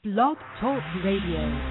Blog Talk Radio.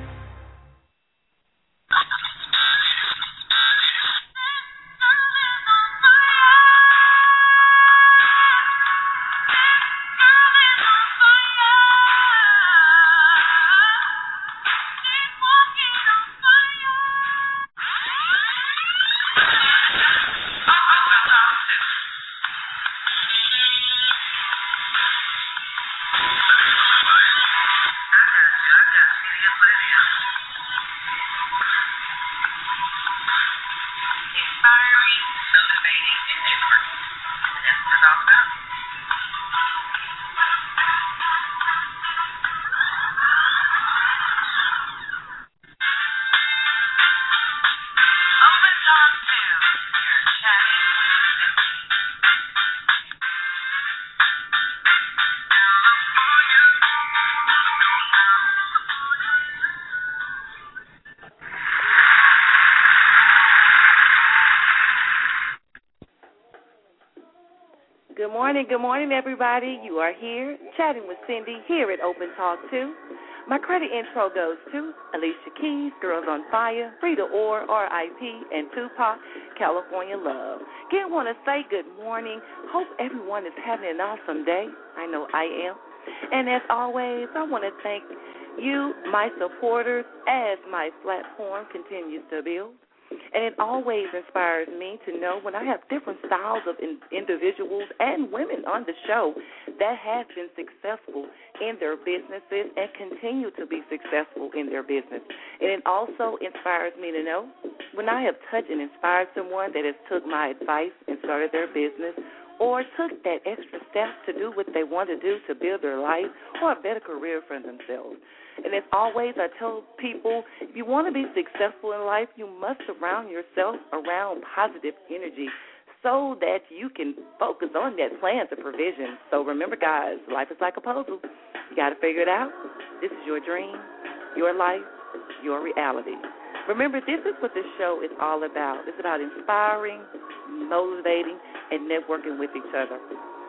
Good morning, everybody. You are here, chatting with Cindy here at Open Talk 2. My credit intro goes to Alicia Keys, Girls on Fire, Rita Ora, R.I.P., and Tupac, California Love. Again, want to say good morning. Hope everyone is having an awesome day. I know I am. And as always, I want to thank you, my supporters, as my platform continues to build. And it always inspires me to know when I have different styles of individuals and women on the show that have been successful in their businesses and continue to be successful in their business. And it also inspires me to know when I have touched and inspired someone that has took my advice and started their business or took that extra step to do what they want to do to build their life or a better career for themselves. And as always, I tell people, if you want to be successful in life, you must surround yourself around positive energy so that you can focus on that plan to provision. So remember, guys, life is like a puzzle. You got to figure it out. This is your dream, your life, your reality. Remember, this is what this show is all about. It's about inspiring, motivating, and networking with each other.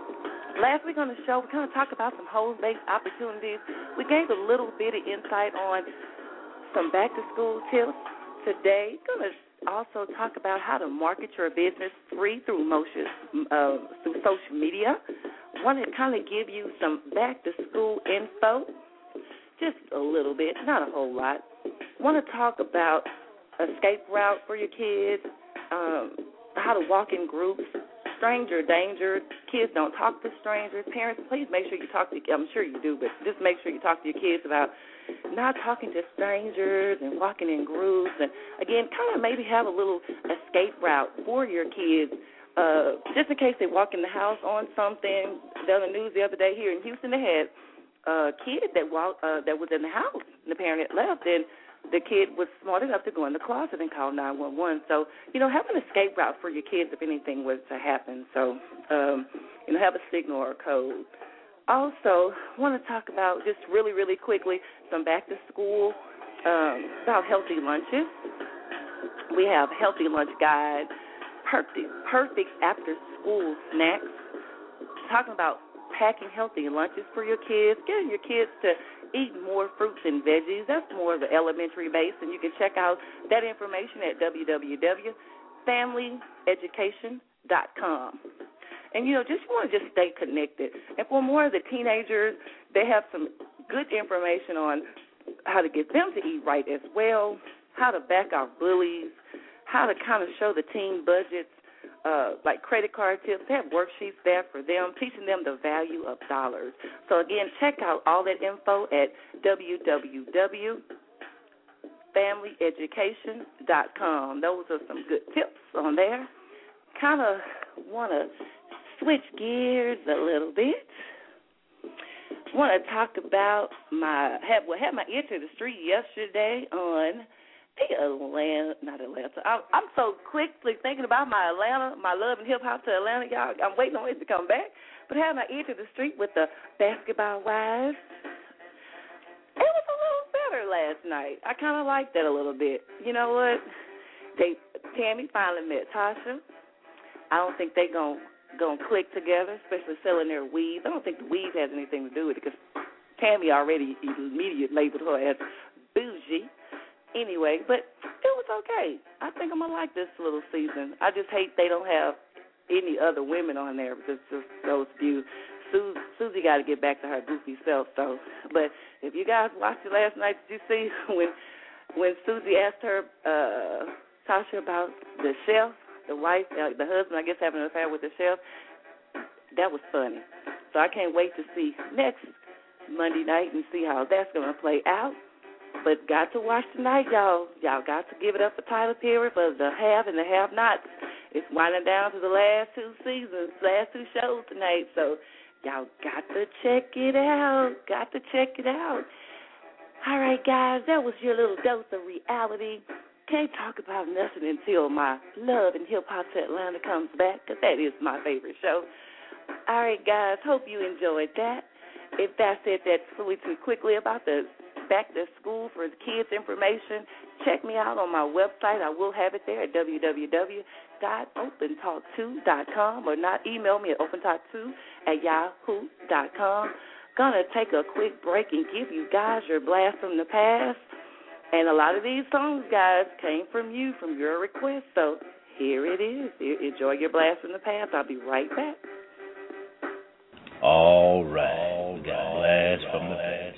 Last week on the show, we kind of talked about some home-based opportunities. We gave a little bit of insight on some back-to-school tips. Today, we're going to also talk about how to market your business free through social media. I want to kind of give you some back-to-school info, just a little bit, not a whole lot. I want to talk about escape route for your kids, how to walk in groups, stranger danger. Kids don't talk to strangers. Parents, please make sure you talk to, I'm sure you do, but just make sure you talk to your kids about not talking to strangers and walking in groups. And, again, kind of maybe have a little escape route for your kids, just in case they walk in the house on something. On the news the other day here in Houston, they had a kid that was in the house, and the parent had left, and the kid was smart enough to go in the closet and call 911. So, have an escape route for your kids if anything was to happen. So, have a signal or a code. Also, I want to talk about just really, really quickly some back-to-school, about healthy lunches. We have healthy lunch guide, perfect after-school snacks, talking about packing healthy lunches for your kids, getting your kids to eat more fruits and veggies. That's more of the elementary base, and you can check out that information at www.familyeducation.com. And, you want to just stay connected. And for more of the teenagers, they have some good information on how to get them to eat right as well, how to back off bullies, how to kind of show the teen budgets, like credit card tips. They have worksheets there for them, teaching them the value of dollars. So, again, check out all that info at www.familyeducation.com. Those are some good tips on there. Kind of want to switch gears a little bit. Want to talk about had my ear to the street yesterday on not Atlanta. I'm so quickly thinking about my love and hip-hop to Atlanta, y'all. I'm waiting on it to come back. But I had my ear to the street with the Basketball Wives. It was a little better last night. I kind of liked that a little bit. You know what? Tammy finally met Tasha. I don't think they gonna click together, especially selling their weave. I don't think the weave has anything to do with it because Tammy already immediately labeled her as bougie. Anyway, but it was okay. I think I'm going to like this little season. I just hate they don't have any other women on there because just those few. Susie got to get back to her goofy self, so. But if you guys watched it last night, did you see when Susie asked her, Tasha, about the chef, the wife, the husband, I guess, having an affair with the chef? That was funny. So I can't wait to see next Monday night and see how that's going to play out. But got to watch tonight, y'all. Y'all got to give it up for Tyler Perry for the have and the have-nots. It's winding down to the last two seasons, last two shows tonight. So y'all got to check it out. Got to check it out. All right, guys, that was your little dose of reality. Can't talk about nothing until my Love and Hip Hop to Atlanta comes back, because that is my favorite show. All right, guys, hope you enjoyed that. If that's it, that's really too quickly about the back to school for the kids information, check me out on my website. I will have it there at www.opentalk2.com, or not, email me at opentalk2@yahoo.com. Gonna take a quick break and give you guys your blast from the past. And a lot of these songs, guys, came from you, from your request. So here it is. Enjoy your blast from the past. I'll be right back. All right. We got blast from the past.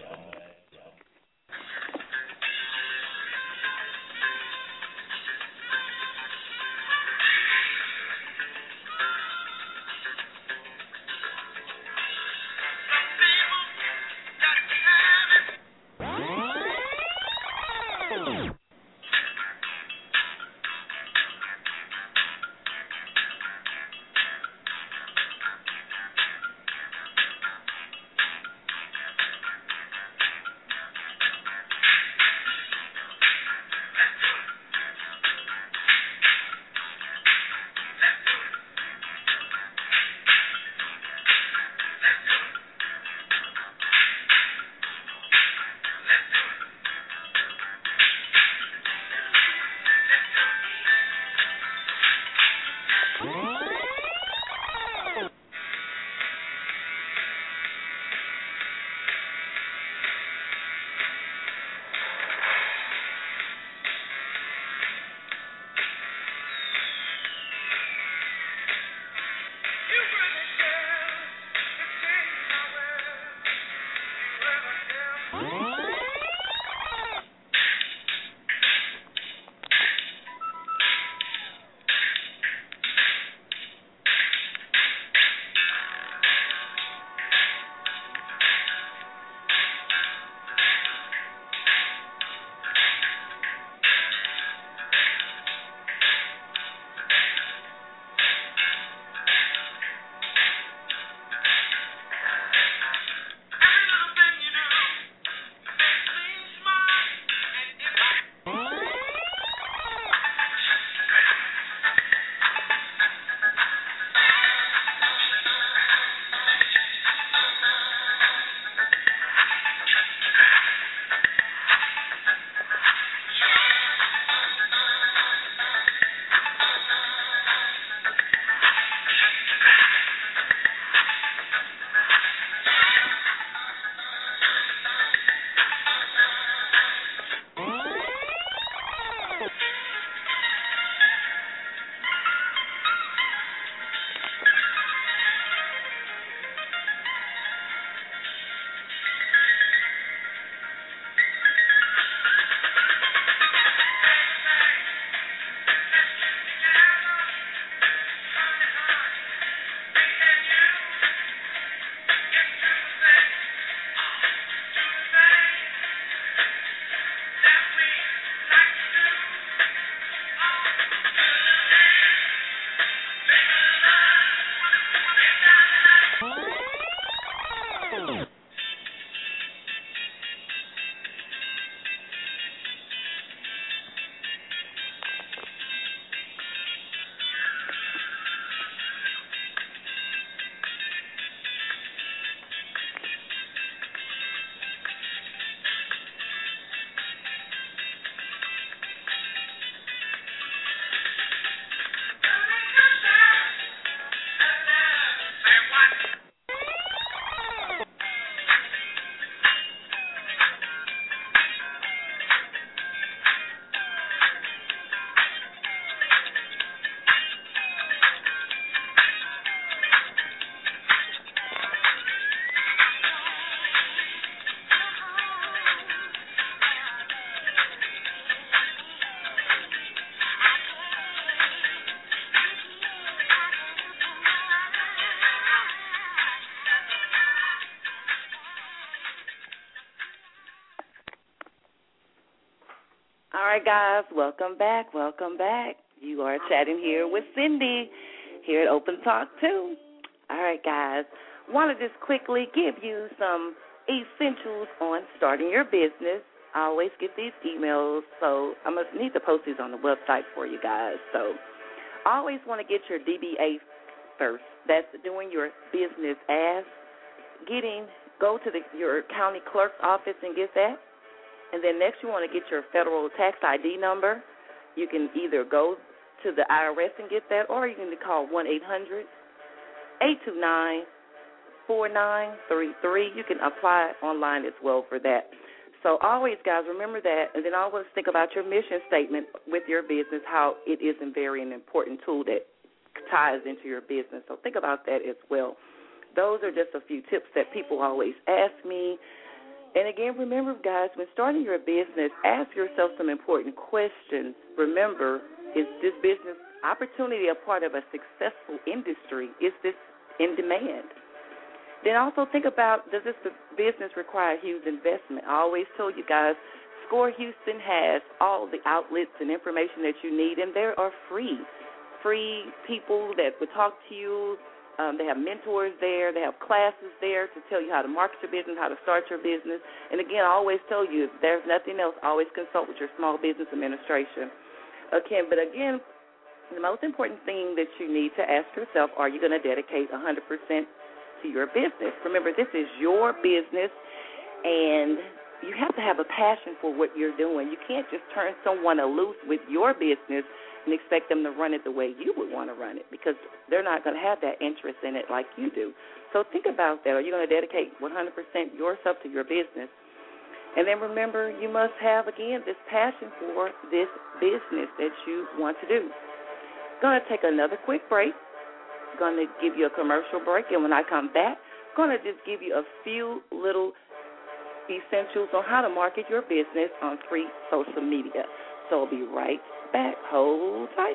All right, guys, welcome back. Welcome back. You are chatting here with Cindy here at Open Talk 2. All right, guys, want to just quickly give you some essentials on starting your business. I always get these emails, so I must need to post these on the website for you guys. So I always want to get your DBA first. That's doing your business as. Go to your county clerk's office and get that. And then next you want to get your federal tax ID number. You can either go to the IRS and get that, or you can call 1-800-829-4933. You can apply online as well for that. So always, guys, remember that. And then always think about your mission statement with your business, how it is a very important tool that ties into your business. So think about that as well. Those are just a few tips that people always ask me. And again, remember, guys, when starting your business, ask yourself some important questions. Remember, is this business opportunity a part of a successful industry? Is this in demand? Then also think about, does this business require huge investment? I always tell you guys, SCORE Houston has all the outlets and information that you need, and there are free people that would talk to you. They have mentors there. They have classes there to tell you how to market your business, how to start your business. And, again, I always tell you, if there's nothing else, always consult with your small business administration. Okay, but, again, the most important thing that you need to ask yourself, are you going to dedicate 100% to your business? Remember, this is your business, and you have to have a passion for what you're doing. You can't just turn someone loose with your business and expect them to run it the way you would want to run it, because they're not going to have that interest in it like you do. So think about that. Are you going to dedicate 100% yourself to your business? And then remember, you must have, again, this passion for this business that you want to do. Going to take another quick break. Going to give you a commercial break, and when I come back, going to just give you a few little essentials on how to market your business on free social media. So I'll be right back. Hold tight.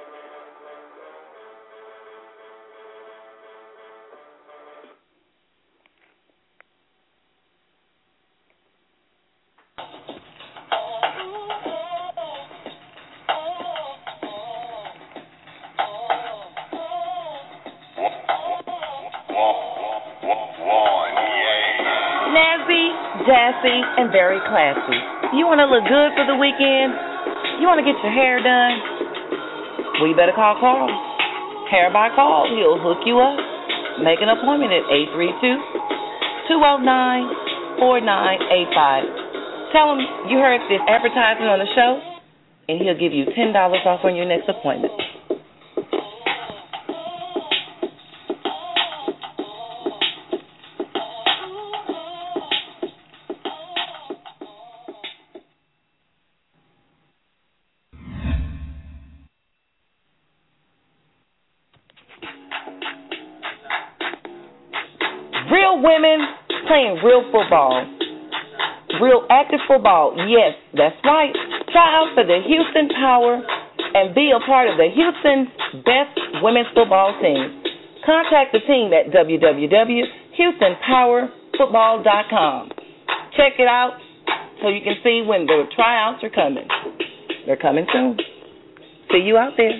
Sassy and very classy. You want to look good for the weekend? You want to get your hair done? Well, you better call Carl. Hair by Carl. He'll hook you up. Make an appointment at 832-209-4985. Tell him you heard this advertisement on the show, and he'll give you $10 off on your next appointment. Women playing real football, real active football. Yes, that's right. Try out for the Houston Power and be a part of the Houston's best women's football team. Contact the team at www.houstonpowerfootball.com. Check it out so you can see when the tryouts are coming. They're coming soon. See you out there.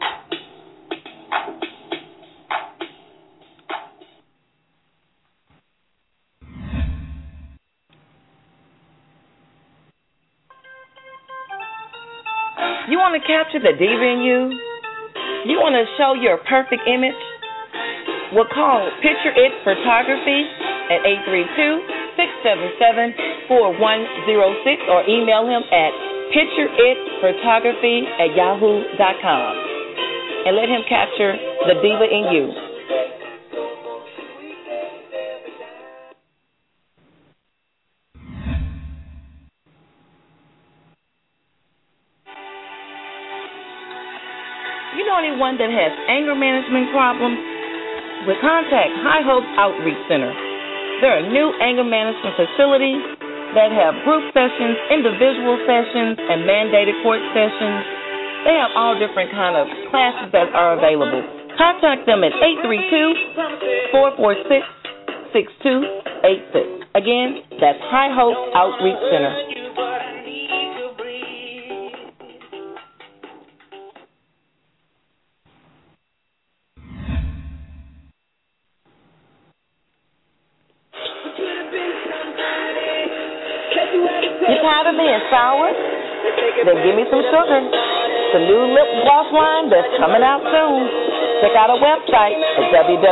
You want to capture the diva in you? You want to show your perfect image? Well, call Picture It Photography at 832-677-4106 or email him at pictureitphotography@yahoo.com and let him capture the diva in you. You know anyone that has anger management problems? Well, contact High Hopes Outreach Center. They're a new anger management facility that have group sessions, individual sessions, and mandated court sessions. They have all different kind of classes that are available. Contact them at 832-446-6286. Again, that's High Hopes Outreach Center. You tired of being sour? Then give me some sugar. The new lip gloss line that's coming out soon. Check out our website at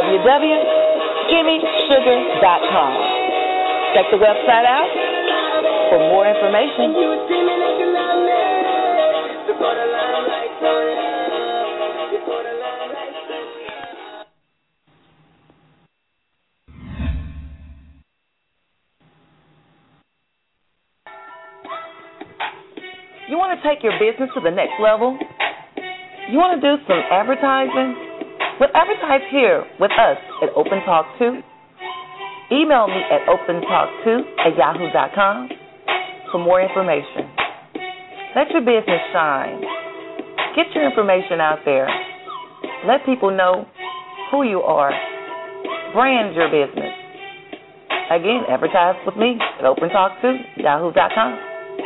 www.gimmesugar.com. Check the website out for more information. You want to take your business to the next level? You want to do some advertising? Well, advertise here with us at Open Talk 2. Email me at opentalk2@yahoo.com for more information. Let your business shine. Get your information out there. Let people know who you are. Brand your business. Again, advertise with me at opentalk2@yahoo.com.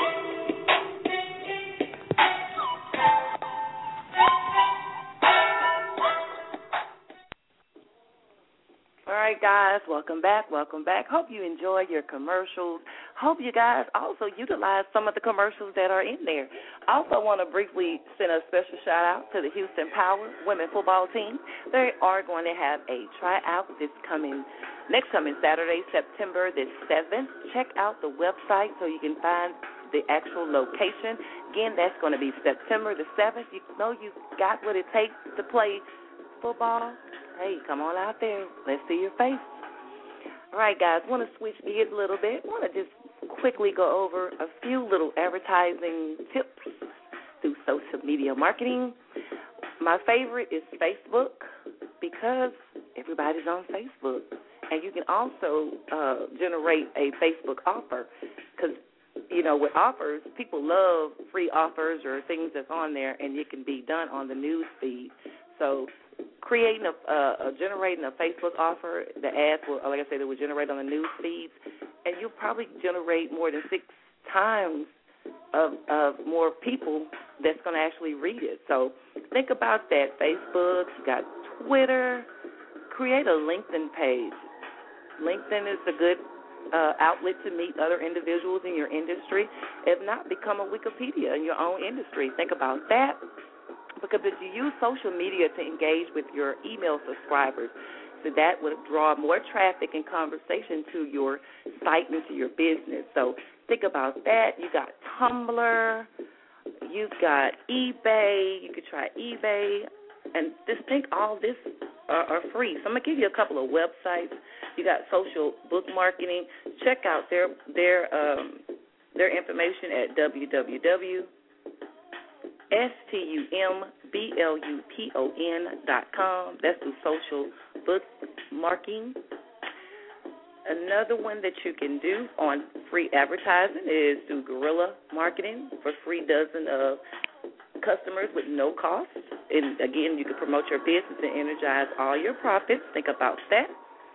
All right, guys, welcome back. Hope you enjoy your commercials. Hope you guys also utilize some of the commercials that are in there. I also want to briefly send a special shout-out to the Houston Power women football team. They are going to have a tryout next coming Saturday, September the 7th. Check out the website so you can find the actual location. Again, that's going to be September the 7th. You know you got what it takes to play football. Hey, come on out there. Let's see your face. All right, guys, want to switch gears a little bit. Want to just quickly go over a few little advertising tips through social media marketing. My favorite is Facebook because everybody's on Facebook. And you can also generate a Facebook offer because, you know, with offers, people love free offers or things that's on there, and it can be done on the news feed. So generating a Facebook offer, the ads will, like I said, it will generate on the news feeds, and you'll probably generate more than 6 times of more people that's going to actually read it. So think about that. Facebook, you got Twitter, create a LinkedIn page. LinkedIn is a good outlet to meet other individuals in your industry. If not, become a Wikipedia in your own industry. Think about that. Because if you use social media to engage with your email subscribers, so that would draw more traffic and conversation to your site and to your business. So think about that. You got Tumblr, you've got eBay. You could try eBay, and just think all this are free. So I'm gonna give you a couple of websites. You got Social Book Marketing. Check out their information at www.stumbelupon.com. That's through Social Book Marketing. Another one that you can do on free advertising is through Guerrilla Marketing for free dozen of customers with no cost. And, again, you can promote your business and energize all your profits. Think about that.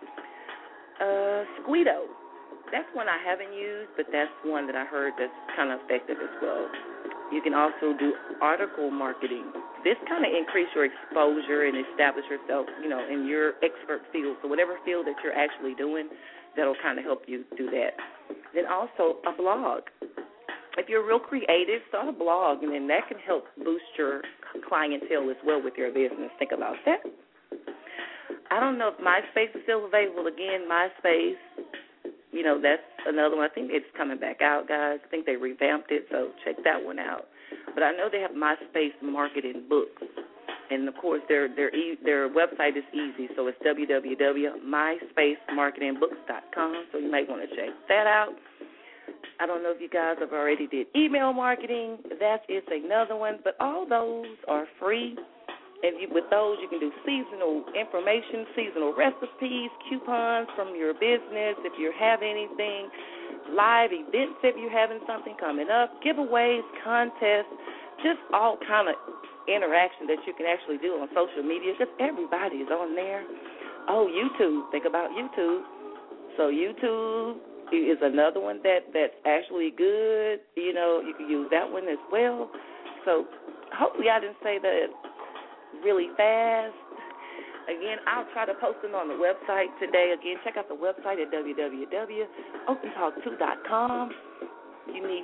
Squeedo. That's one I haven't used, but that's one that I heard that's kind of effective as well. You can also do article marketing. This kind of increase your exposure and establish yourself, you know, in your expert field. So whatever field that you're actually doing, that'll kind of help you do that. Then also a blog. If you're real creative, start a blog, and then that can help boost your clientele as well with your business. Think about that. I don't know if MySpace is still available. Again, MySpace, you know, that's another one. I think it's coming back out, guys. I think they revamped it, so check that one out. But I know they have MySpace marketing books, and of course their website is easy. So it's www.myspacemarketingbooks.com. So you might want to check that out. I don't know if you guys have already did email marketing. That is another one, but all those are free. And with those, you can do seasonal information, seasonal recipes, coupons from your business if you have anything, live events if you're having something coming up, giveaways, contests, just all kind of interaction that you can actually do on social media because everybody is on there. Oh, YouTube. Think about YouTube. So YouTube is another one that's actually good. You know, you can use that one as well. So hopefully I didn't say that really fast. Again, I'll try to post them on the website today. Again, check out the website at www.opentalk2.com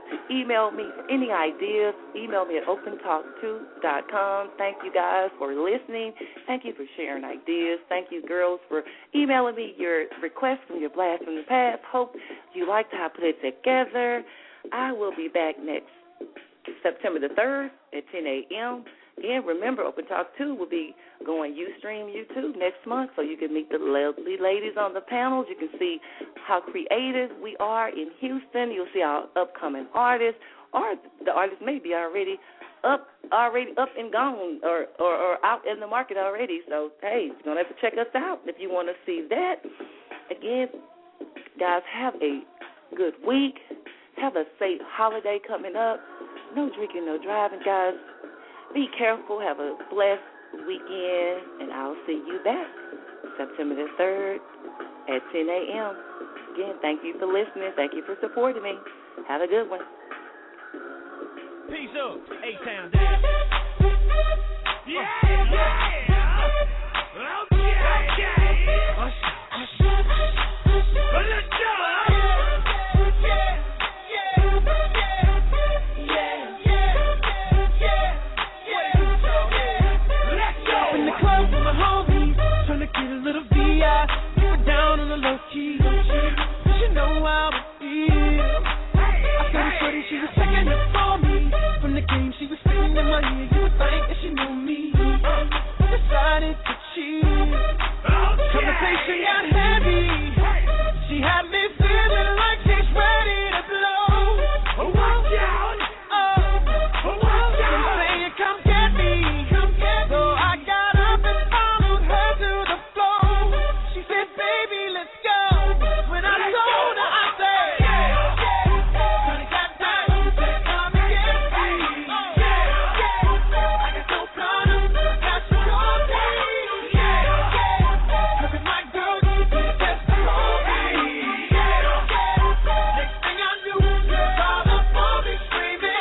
to email me for any ideas. Email me at opentalk2.com. Thank you guys for listening. Thank you for sharing ideas. Thank you, girls, for emailing me your requests from your blast from the past. Hope you liked how I put it together. I will be back next September the 3rd at 10 a.m. Again, remember, Open Talk 2 will be going Ustream YouTube next month, so you can meet the lovely ladies on the panels. You can see how creative we are in Houston. You'll see our upcoming artists, or the artists may be already up and gone, or out in the market already. So, hey, you're going to have to check us out if you want to see that. Again, guys, have a good week. Have a safe holiday coming up. No drinking, no driving, guys. Be careful. Have a blessed weekend, and I'll see you back September the 3rd at 10 a.m. Again, thank you for listening. Thank you for supporting me. Have a good one. Peace up, A-Town Dance. Yeah. Okay. Let's go. Get a little VI, keep it down on the low key. She know how it feels. I said it pretty, she was checking up for me. From the game, she was singing in my ear. You would think that she knew me. Decided to cheat. Conversation got heavy. She had me feeling like she's ready to blow. Watch out. Watch out. I'm saying, come get me. So I got up and followed her to the floor. She said, baby, let's go. When I told her, I said, honey, got time, come and get me. I got no problem, got you all day. Look at my girl, you did the best for me. Next thing I knew, all up on me screaming.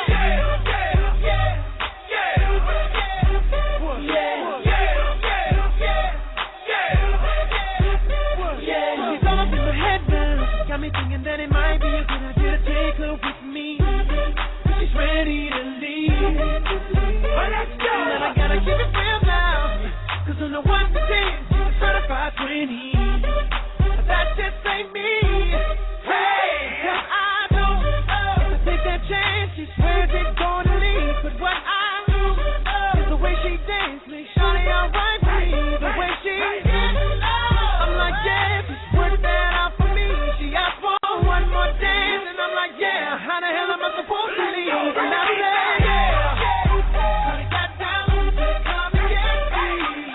She's all up in my head now. Got me thinking that it might be a good idea to take her with me. She's ready to leave. Let's go. And I gotta keep it real now. Cause on the 1 to 10, she's a certified 20. That just ain't me. Hey, I know. If I take that chance, she swears it's gonna leave. But what I know is the way she dances makes Shawty alright with me. The way she I'm like, yeah, just work that out for me. She asked for one more dance, and I'm like, yeah, how the hell am I supposed to leave? And I said, honey, got down, come and get me.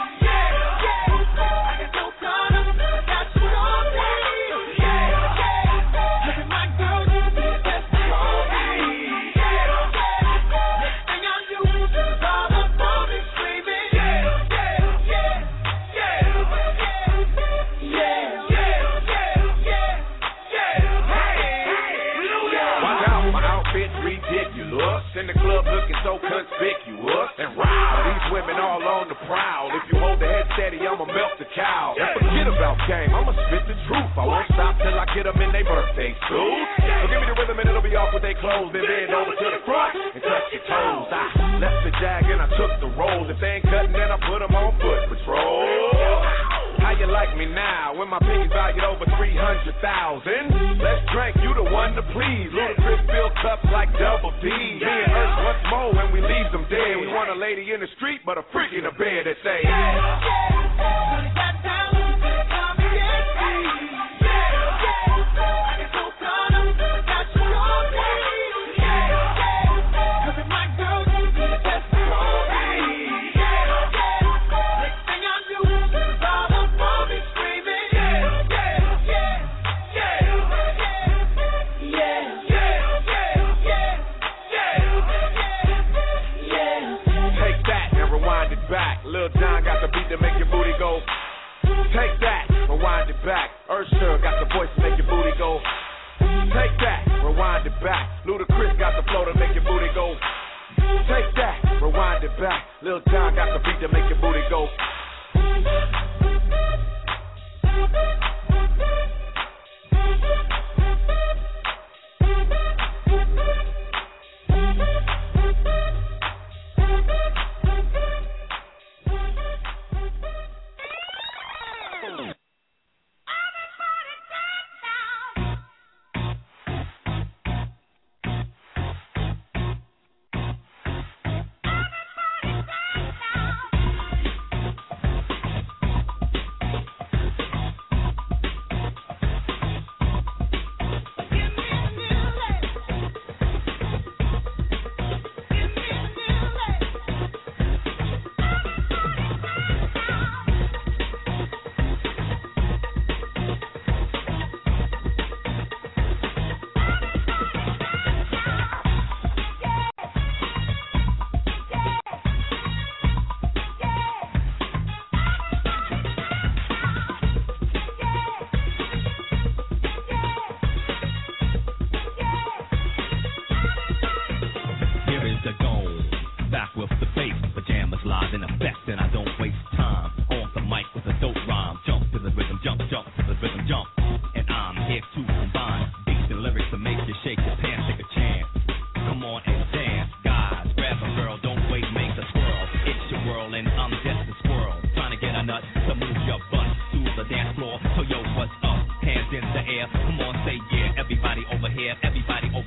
I got no problem, got you all day. Look at my girl, you did the best for me. Next thing I knew, she was all up on me screaming. Watch out, my outfit's ridiculous. In the club looking so conspicuous. And wow, these women all on the prowl. If you hold the head steady, I'ma melt the cow. And forget about game, I'ma spit the truth. I won't stop till I get them in their birthday suits. So give me the rhythm and it'll be off with their clothes. Then bend over to the front and touch your toes. I left the jag and I took the rolls. If they ain't cutting, then I put them on foot patrol. How you like me now when my piggy's valued over 300,000? Let's drink, you the one to please. Ludacris fill cups like Double D. Me and Earth once more when we leave them dead. We want a lady in the street, but a freak in the bed that say, honey, got down, come and get me. I got no problem, got you all day. Look at my girl, you did the best for me. Next thing I knew, she was all up on me screaming. take that and rewind it back. Lil Jon got the beat to make your booty go. Take that, rewind it back. Usher got the voice to make your booty go. Take that, rewind it back. Ludacris got the flow to make your booty go. Take that, rewind it back. Lil Jon got the beat to make your booty go.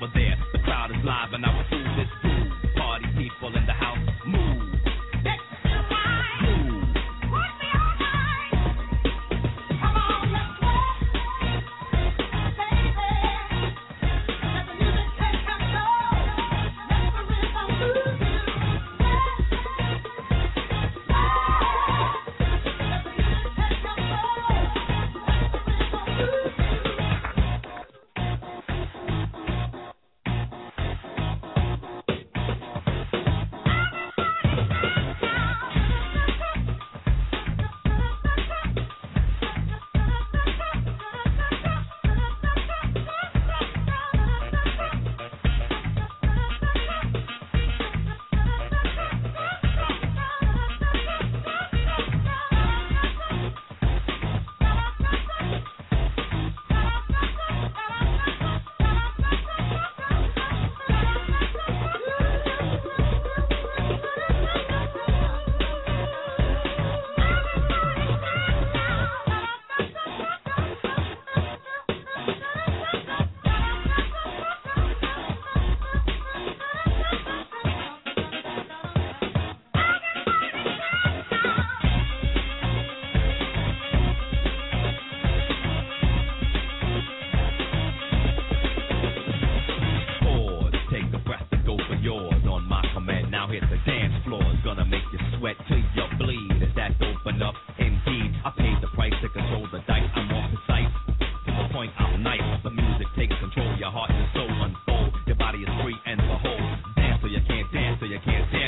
over there. The crowd is live and I will prove this too. Party people in the house, move. Your heart and soul unfold. Your body is free and behold. Dance so you can't dance, so you can't dance.